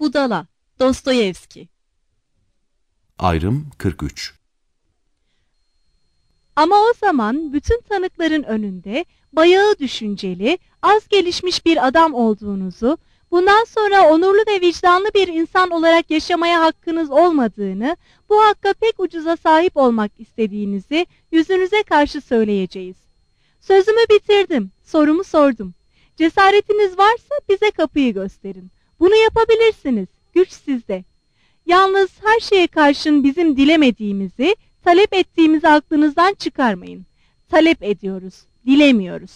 Budala, Dostoyevski. Ayrım 43. Ama o zaman bütün tanıkların önünde bayağı düşünceli, az gelişmiş bir adam olduğunuzu, bundan sonra onurlu ve vicdanlı bir insan olarak yaşamaya hakkınız olmadığını, bu hakka pek ucuza sahip olmak istediğinizi yüzünüze karşı söyleyeceğiz. Sözümü bitirdim, sorumu sordum. Cesaretiniz varsa bize kapıyı gösterin. Bunu yapabilirsiniz, güç sizde. Yalnız her şeye karşın bizim dilemediğimizi, talep ettiğimizi aklınızdan çıkarmayın. Talep ediyoruz, dilemiyoruz.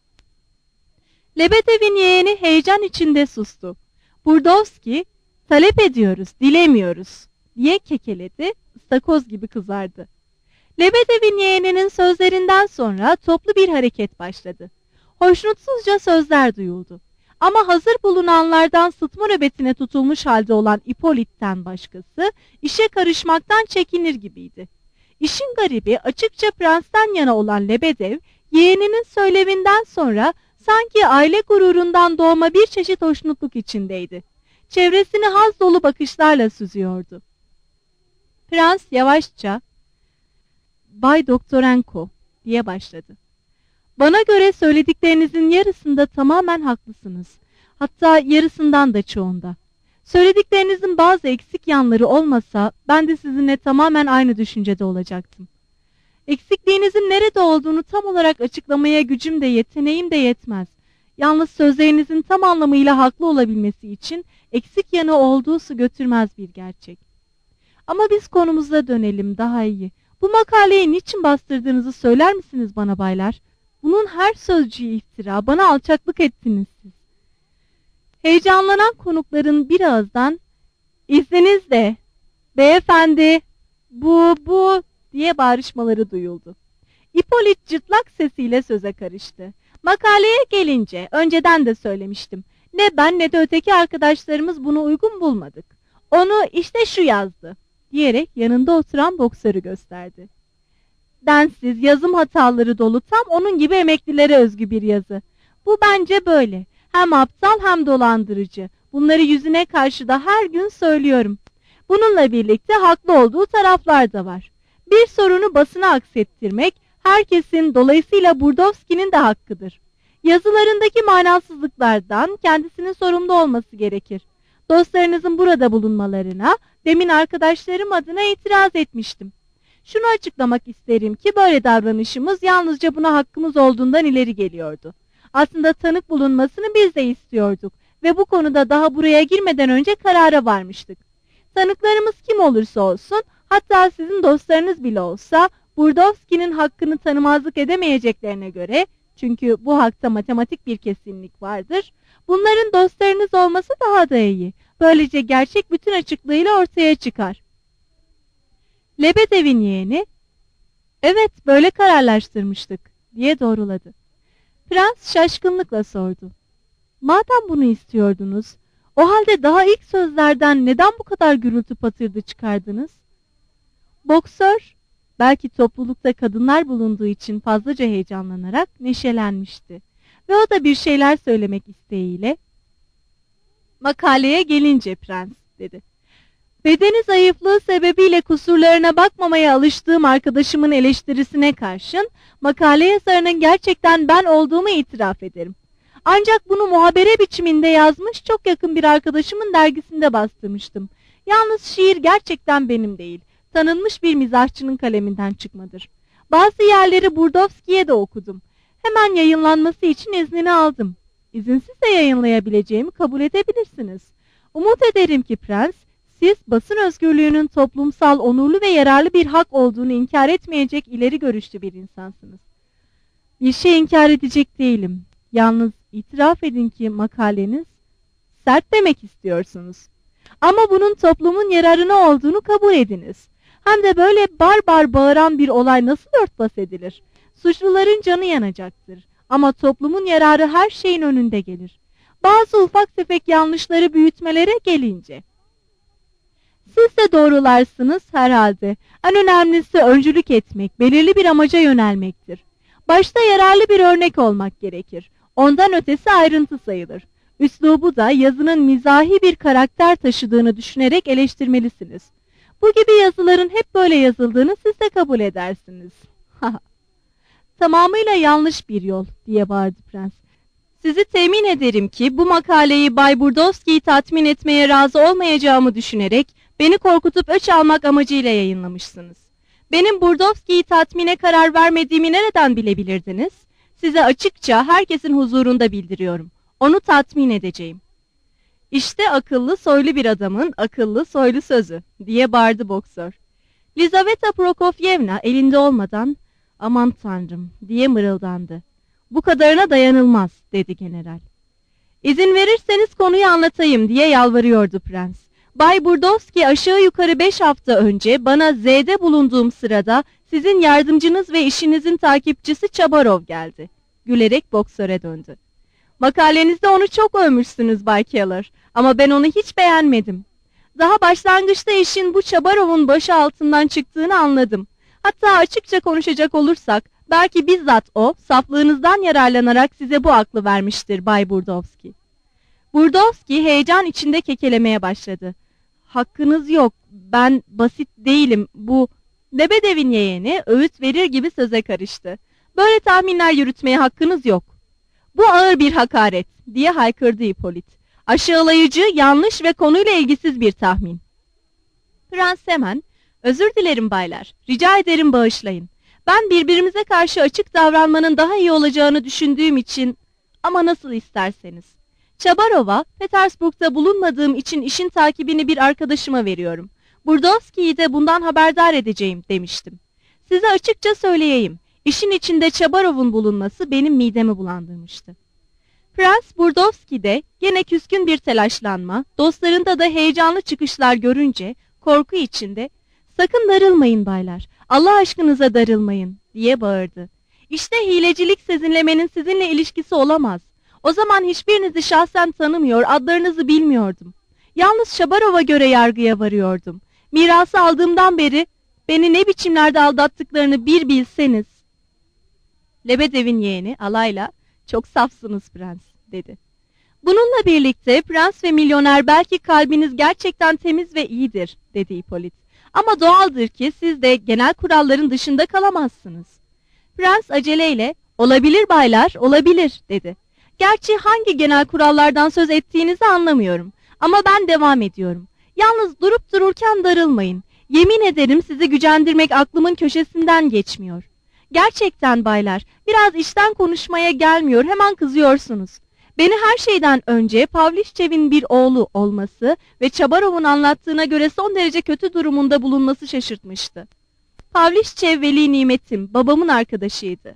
Lebedev'in yeğeni heyecan içinde sustu. Burdovski, talep ediyoruz, dilemiyoruz diye kekeledi, ıstakoz gibi kızardı. Lebedev'in yeğeninin sözlerinden sonra toplu bir hareket başladı. Hoşnutsuzca sözler duyuldu. Ama hazır bulunanlardan sıtma nöbetine tutulmuş halde olan İpolit'ten başkası işe karışmaktan çekinir gibiydi. İşin garibi açıkça prensten yana olan Lebedev, yeğeninin söylevinden sonra sanki aile gururundan doğma bir çeşit hoşnutluk içindeydi. Çevresini haz dolu bakışlarla süzüyordu. Prens yavaşça, "Bay Doktorenko," diye başladı. "Bana göre söylediklerinizin yarısında tamamen haklısınız. Hatta yarısından da çoğunda. Söylediklerinizin bazı eksik yanları olmasa ben de sizinle tamamen aynı düşüncede olacaktım. Eksikliğinizin nerede olduğunu tam olarak açıklamaya gücüm de yeteneğim de yetmez. Yalnız sözlerinizin tam anlamıyla haklı olabilmesi için eksik yanı olduğu su götürmez bir gerçek. Ama biz konumuza dönelim daha iyi. Bu makaleyi niçin bastırdığınızı söyler misiniz bana baylar? Bunun her sözcüğü iftira, bana alçaklık ettiniz siz." Heyecanlanan konukların bir ağızdan "İzninizle, beyefendi, bu" diye bağırışmaları duyuldu. İpolit cırtlak sesiyle söze karıştı. "Makaleye gelince önceden de söylemiştim. Ne ben ne de öteki arkadaşlarımız bunu uygun bulmadık. Onu işte şu yazdı," diyerek yanında oturan boksörü gösterdi. "Densiz, yazım hataları dolu, tam onun gibi emeklilere özgü bir yazı. Bu bence böyle. Hem aptal hem dolandırıcı. Bunları yüzüne karşı da her gün söylüyorum. Bununla birlikte haklı olduğu taraflar da var. Bir sorunu basına aksettirmek herkesin, dolayısıyla Burdovski'nin de hakkıdır. Yazılarındaki manasızlıklardan kendisinin sorumlu olması gerekir. Dostlarınızın burada bulunmalarına demin arkadaşlarım adına itiraz etmiştim. Şunu açıklamak isterim ki böyle davranışımız yalnızca buna hakkımız olduğundan ileri geliyordu. Aslında tanık bulunmasını biz de istiyorduk ve bu konuda daha buraya girmeden önce karara varmıştık. Tanıklarımız kim olursa olsun, hatta sizin dostlarınız bile olsa, Burdovski'nin hakkını tanımazlık edemeyeceklerine göre, çünkü bu hakta matematik bir kesinlik vardır, bunların dostlarınız olması daha da iyi. Böylece gerçek bütün açıklığıyla ortaya çıkar." Lebedev'in yeğeni, "Evet, böyle kararlaştırmıştık," diye doğruladı. Prens şaşkınlıkla sordu. "Madem bunu istiyordunuz, o halde daha ilk sözlerden neden bu kadar gürültü patırdı çıkardınız?" Boksör, belki toplulukta kadınlar bulunduğu için fazlaca heyecanlanarak neşelenmişti. Ve o da bir şeyler söylemek isteğiyle, "Makaleye gelince prens," dedi. "Bedeni zayıflığı sebebiyle kusurlarına bakmamaya alıştığım arkadaşımın eleştirisine karşın makale yazarının gerçekten ben olduğumu itiraf ederim. Ancak bunu muhabere biçiminde yazmış çok yakın bir arkadaşımın dergisinde bastırmıştım. Yalnız şiir gerçekten benim değil, tanınmış bir mizahçının kaleminden çıkmadır. Bazı yerleri Burdovski'ye de okudum. Hemen yayınlanması için iznini aldım. İzinsiz de yayınlayabileceğimi kabul edebilirsiniz. Umut ederim ki prens, siz basın özgürlüğünün toplumsal, onurlu ve yararlı bir hak olduğunu inkar etmeyecek ileri görüşlü bir insansınız." "Bir şey inkar edecek değilim. Yalnız itiraf edin ki makaleniz sert demek istiyorsunuz. Ama bunun toplumun yararına olduğunu kabul ediniz. Hem de böyle barbar bağıran bir olay nasıl örtbas edilir? Suçluların canı yanacaktır. Ama toplumun yararı her şeyin önünde gelir. Bazı ufak tefek yanlışları büyütmelere gelince, siz de doğrularsınız herhalde. En önemlisi öncülük etmek, belirli bir amaca yönelmektir. Başta yararlı bir örnek olmak gerekir. Ondan ötesi ayrıntı sayılır. Üslubu da yazının mizahi bir karakter taşıdığını düşünerek eleştirmelisiniz. Bu gibi yazıların hep böyle yazıldığını siz de kabul edersiniz. Tamamıyla yanlış bir yol diye bağırdı prens. Sizi temin ederim ki bu makaleyi Bay Burdovski'yi tatmin etmeye razı olmayacağımı düşünerek beni korkutup öç almak amacıyla yayınlamışsınız. Benim Burdovski'yi tatmine karar vermediğimi nereden bilebilirdiniz? Size açıkça herkesin huzurunda bildiriyorum. Onu tatmin edeceğim. İşte akıllı soylu bir adamın akıllı soylu sözü diye bağırdı boksör. Lizaveta Prokofyevna elinde olmadan aman tanrım diye mırıldandı. Bu kadarına dayanılmaz dedi general. İzin verirseniz konuyu anlatayım diye yalvarıyordu prens. Bay Burdovski aşağı yukarı 5 hafta önce bana Z'de bulunduğum sırada sizin yardımcınız ve işinizin takipçisi Çabarov geldi. Gülerek boksöre döndü. Makalenizde onu çok övmüşsünüz Bay Keller ama ben onu hiç beğenmedim. Daha başlangıçta işin bu Çabarov'un başı altından çıktığını anladım. Hatta açıkça konuşacak olursak belki bizzat o saflığınızdan yararlanarak size bu aklı vermiştir Bay Burdovski. Burdovski heyecan içinde kekelemeye başladı. Hakkınız yok, ben basit değilim, bu... Lebedev'in yeğeni öğüt verir gibi söze karıştı. Böyle tahminler yürütmeye hakkınız yok. Bu ağır bir hakaret diye haykırdı Hippolit. Aşağılayıcı, yanlış ve konuyla ilgisiz bir tahmin. Prens hemen, özür dilerim baylar, rica ederim bağışlayın. Ben birbirimize karşı açık davranmanın daha iyi olacağını düşündüğüm için, ama nasıl isterseniz. Çabarov'a, Petersburg'da bulunmadığım için işin takibini bir arkadaşıma veriyorum. Burdovski'yi de bundan haberdar edeceğim demiştim. Size açıkça söyleyeyim, işin içinde Çabarov'un bulunması benim midemi bulandırmıştı. Prens Burdovski'de gene küskün bir telaşlanma, dostlarında da heyecanlı çıkışlar görünce korku içinde "Sakın darılmayın baylar, Allah aşkınıza darılmayın" diye bağırdı. İşte hilecilik sezinlemenin sizinle ilişkisi olamaz. O zaman hiçbirinizi şahsen tanımıyor, adlarınızı bilmiyordum. Yalnız Çabarov'a göre yargıya varıyordum. Mirası aldığımdan beri beni ne biçimlerde aldattıklarını bir bilseniz. Lebedev'in yeğeni alayla "Çok safsınız prens" dedi. Bununla birlikte prens ve milyoner belki kalbiniz gerçekten temiz ve iyidir dedi Hippolit. Ama doğaldır ki siz de genel kuralların dışında kalamazsınız. Prens aceleyle "Olabilir baylar, olabilir" dedi. Gerçi hangi genel kurallardan söz ettiğinizi anlamıyorum. Ama ben devam ediyorum. Yalnız durup dururken darılmayın. Yemin ederim sizi gücendirmek aklımın köşesinden geçmiyor. Gerçekten baylar, biraz işten konuşmaya gelmiyor, hemen kızıyorsunuz. Beni her şeyden önce Pavliçev'in bir oğlu olması ve Çabarov'un anlattığına göre son derece kötü durumunda bulunması şaşırtmıştı. Pavliçev veli nimetim, babamın arkadaşıydı.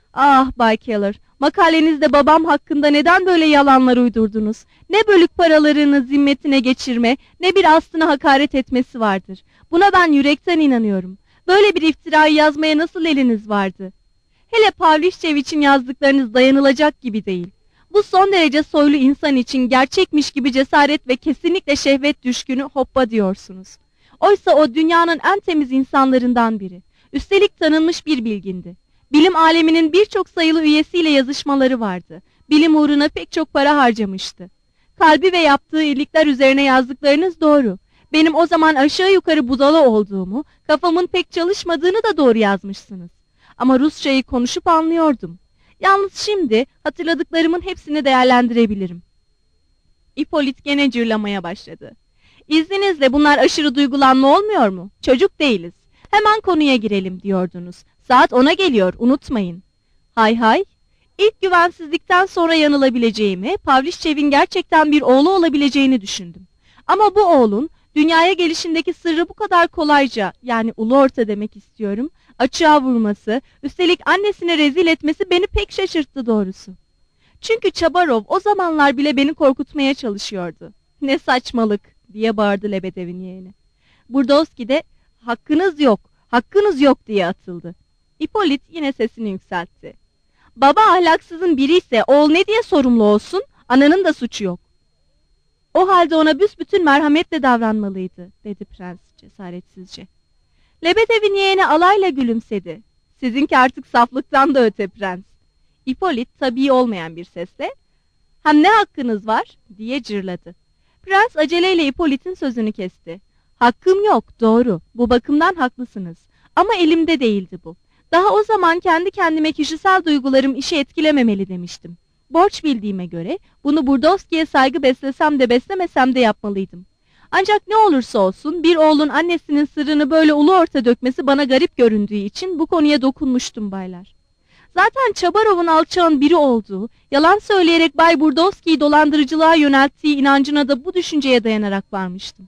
Ah Bay Keller, makalenizde babam hakkında neden böyle yalanlar uydurdunuz? Ne bölük paralarını zimmetine geçirme, ne bir aslına hakaret etmesi vardır. Buna ben yürekten inanıyorum. Böyle bir iftirayı yazmaya nasıl eliniz vardı? Hele Pavliçev için yazdıklarınız dayanılacak gibi değil. Bu son derece soylu insan için gerçekmiş gibi cesaret ve kesinlikle şehvet düşkünü hoppa diyorsunuz. Oysa o dünyanın en temiz insanlarından biri. Üstelik tanınmış bir bilgindi. Bilim aleminin birçok sayılı üyesiyle yazışmaları vardı. Bilim uğruna pek çok para harcamıştı. Kalbi ve yaptığı iyilikler üzerine yazdıklarınız doğru. Benim o zaman aşağı yukarı budala olduğumu, kafamın pek çalışmadığını da doğru yazmışsınız. Ama Rusçayı konuşup anlıyordum. Yalnız şimdi hatırladıklarımın hepsini değerlendirebilirim. Hippolit gene cırlamaya başladı. İzninizle bunlar aşırı duygulanma olmuyor mu? Çocuk değiliz. Hemen konuya girelim diyordunuz. Saat 10'a geliyor, unutmayın. Hay hay. İlk güvensizlikten sonra yanılabileceğimi, Pavliçev'in gerçekten bir oğlu olabileceğini düşündüm. Ama bu oğlun dünyaya gelişindeki sırrı bu kadar kolayca, yani ulu orta demek istiyorum, açığa vurması, üstelik annesine rezil etmesi beni pek şaşırttı doğrusu. Çünkü Çabarov o zamanlar bile beni korkutmaya çalışıyordu. Ne saçmalık diye bağırdı Lebedev'in yeğeni. Burdovski de hakkınız yok, hakkınız yok diye atıldı. Hippolit yine sesini yükseltti. Baba ahlaksızın biriyse oğul ne diye sorumlu olsun? Ananın da suçu yok. O halde ona büsbütün merhametle davranmalıydı, dedi prens cesaretsizce. Lebedev'in yeğeni alayla gülümsedi. Sizinki artık saflıktan da öte prens. Hippolit tabii olmayan bir sesle, Hem ne hakkınız var diye cırladı. Prens aceleyle Hippolyte'in sözünü kesti. Hakkım yok, doğru, bu bakımdan haklısınız. Ama elimde değildi bu. Daha o zaman kendi kendime kişisel duygularım işi etkilememeli demiştim. Borç bildiğime göre bunu Burdovski'ye saygı beslesem de beslemesem de yapmalıydım. Ancak ne olursa olsun bir oğlun annesinin sırrını böyle ulu orta dökmesi bana garip göründüğü için bu konuya dokunmuştum baylar. Zaten Çabarov'un alçağın biri olduğu, yalan söyleyerek Bay Burdovski'yi dolandırıcılığa yönelttiği inancına da bu düşünceye dayanarak varmıştım.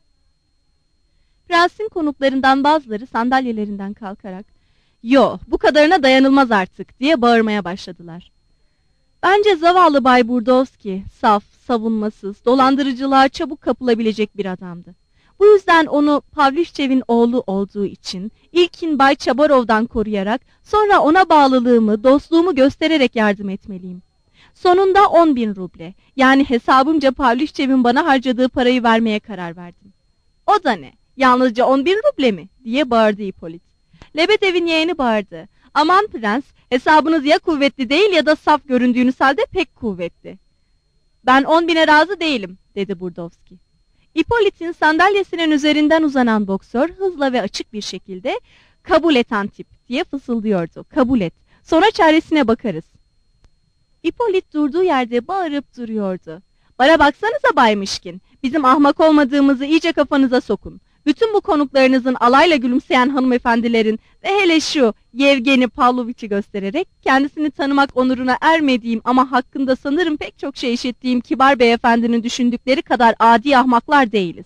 Prensin konuklarından bazıları sandalyelerinden kalkarak, "Yo, bu kadarına dayanılmaz artık," diye bağırmaya başladılar. Bence zavallı Bay Burdovski, saf, savunmasız, dolandırıcılığa çabuk kapılabilecek bir adamdı. Bu yüzden onu Pavlüşçev'in oğlu olduğu için ilkin Bay Çabarov'dan koruyarak sonra ona bağlılığımı, dostluğumu göstererek yardım etmeliyim. Sonunda 10.000 ruble, yani hesabımca Pavlüşçev'in bana harcadığı parayı vermeye karar verdim. "O da ne? Yalnızca 10.000 ruble mi?" diye bağırdı Hippolyte. Lebedev'in yeğeni bağırdı. "Aman prens, hesabınız ya kuvvetli değil ya da saf göründüğünüz halde pek kuvvetli." "Ben 10.000'e razı değilim," dedi Burdovski. Hippolyte'in sandalyesinin üzerinden uzanan boksör hızla ve açık bir şekilde "Kabul et Antip," diye fısıldıyordu. "Kabul et. Sonra çaresine bakarız." Hippolyte durduğu yerde bağırıp duruyordu. "Bana baksanıza Bay Mişkin. Bizim ahmak olmadığımızı iyice kafanıza sokun. Bütün bu konuklarınızın alayla gülümseyen hanımefendilerin ve hele şu Yevgeni Pavloviç'i göstererek kendisini tanımak onuruna ermediğim ama hakkında sanırım pek çok şey işittiğim kibar beyefendinin düşündükleri kadar adi ahmaklar değiliz."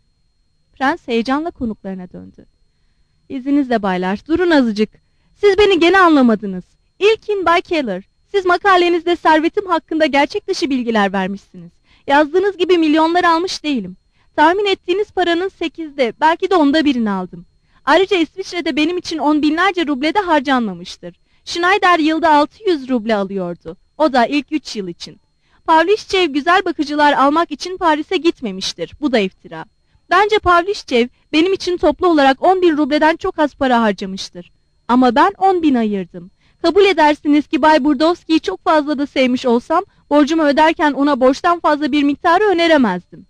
Prens heyecanla konuklarına döndü. "İzninizle baylar, durun azıcık. Siz beni gene anlamadınız. İlkin Bay Keller, siz makalenizde servetim hakkında gerçek dışı bilgiler vermişsiniz. Yazdığınız gibi milyonlar almış değilim. Tahmin ettiğiniz paranın 8'de, belki de 1/10'ını aldım. Ayrıca İsviçre'de benim için 10 binlerce ruble de harcanmamıştır. Schneider yılda 600 ruble alıyordu. O da ilk 3 yıl için. Pavlüşçev güzel bakıcılar almak için Paris'e gitmemiştir. Bu da iftira. Bence Pavlüşçev benim için toplu olarak 10.000 rubleden çok az para harcamıştır. Ama ben 10.000 ayırdım. Kabul edersiniz ki Bay Burdovski'yi çok fazla da sevmiş olsam, borcumu öderken ona borçtan fazla bir miktarı öneremezdim.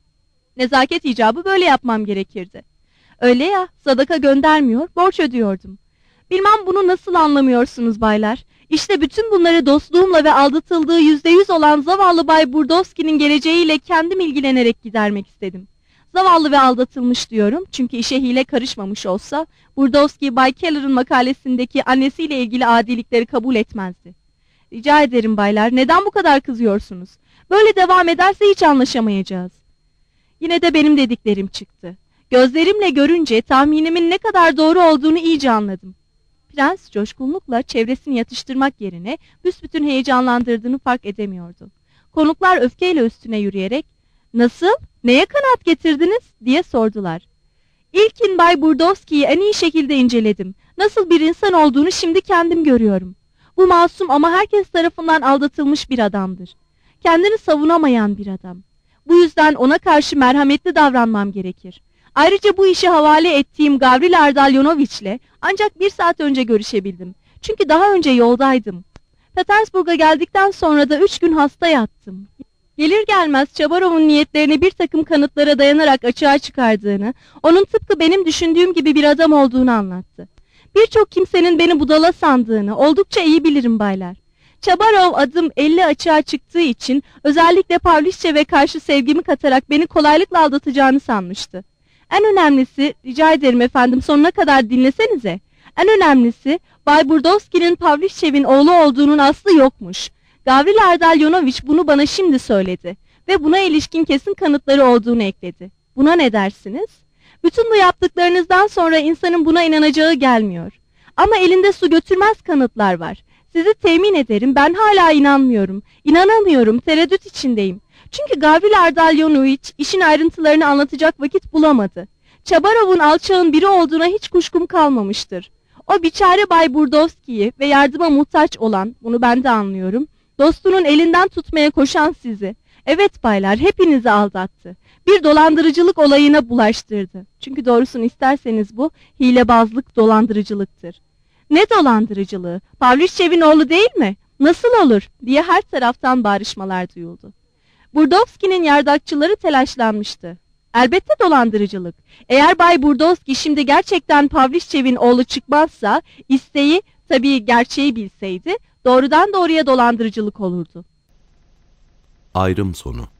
Nezaket icabı böyle yapmam gerekirdi. Öyle ya, sadaka göndermiyor, borç ödüyordum. Bilmem bunu nasıl anlamıyorsunuz baylar. İşte bütün bunları dostluğumla ve aldatıldığı %100 olan zavallı Bay Burdovski'nin geleceğiyle kendim ilgilenerek gidermek istedim. Zavallı ve aldatılmış diyorum çünkü işe hile karışmamış olsa Burdovski Bay Keller'ın makalesindeki annesiyle ilgili adilikleri kabul etmezdi. Rica ederim baylar, neden bu kadar kızıyorsunuz? Böyle devam ederse hiç anlaşamayacağız. Yine de benim dediklerim çıktı. Gözlerimle görünce tahminimin ne kadar doğru olduğunu iyice anladım. Prens coşkunlukla çevresini yatıştırmak yerine büsbütün heyecanlandırdığını fark edemiyordu. Konuklar öfkeyle üstüne yürüyerek "Nasıl? Neye kanaat getirdiniz?" diye sordular. "İlkin Bay Burdovski'yi en iyi şekilde inceledim. Nasıl bir insan olduğunu şimdi kendim görüyorum. Bu masum ama herkes tarafından aldatılmış bir adamdır. Kendini savunamayan bir adam. Bu yüzden ona karşı merhametli davranmam gerekir. Ayrıca bu işi havale ettiğim Gavril Ardalyonoviç'le ancak 1 saat önce görüşebildim. Çünkü daha önce yoldaydım. Petersburg'a geldikten sonra da 3 gün hasta yattım. Gelir gelmez Çabarov'un niyetlerini bir takım kanıtlara dayanarak açığa çıkardığını, onun tıpkı benim düşündüğüm gibi bir adam olduğunu anlattı. Birçok kimsenin beni budala sandığını oldukça iyi bilirim baylar. Çabarov adım 50 açığa çıktığı için özellikle Pavlüşçev'e karşı sevgimi katarak beni kolaylıkla aldatacağını sanmıştı. En önemlisi, rica ederim efendim sonuna kadar dinlesenize. En önemlisi Bay Burdovski'nin Pavlüşçev'in oğlu olduğunun aslı yokmuş. Gavril Ardalyonoviç bunu bana şimdi söyledi ve buna ilişkin kesin kanıtları olduğunu ekledi. Buna ne dersiniz? Bütün bu yaptıklarınızdan sonra insanın buna inanacağı gelmiyor. Ama elinde su götürmez kanıtlar var. Sizi temin ederim ben hala inanmıyorum. İnanamıyorum, tereddüt içindeyim. Çünkü Gavril Ardalyonoviç işin ayrıntılarını anlatacak vakit bulamadı. Çabarov'un alçağın biri olduğuna hiç kuşkum kalmamıştır. O biçare Bay Burdovski'yi ve yardıma muhtaç olan, bunu ben de anlıyorum, dostunun elinden tutmaya koşan sizi, evet baylar hepinizi aldattı. Bir dolandırıcılık olayına bulaştırdı. Çünkü doğrusunu isterseniz bu hilebazlık dolandırıcılıktır. Ne dolandırıcılığı? Pavlüşçev'in oğlu değil mi? Nasıl olur diye her taraftan bağrışmalar duyuldu. Burdovski'nin yardakçıları telaşlanmıştı. Elbette dolandırıcılık. Eğer Bay Burdovski şimdi gerçekten Pavliçev'in oğlu çıkmazsa, isteği tabii gerçeği bilseydi, doğrudan doğruya dolandırıcılık olurdu. Ayrım sonu.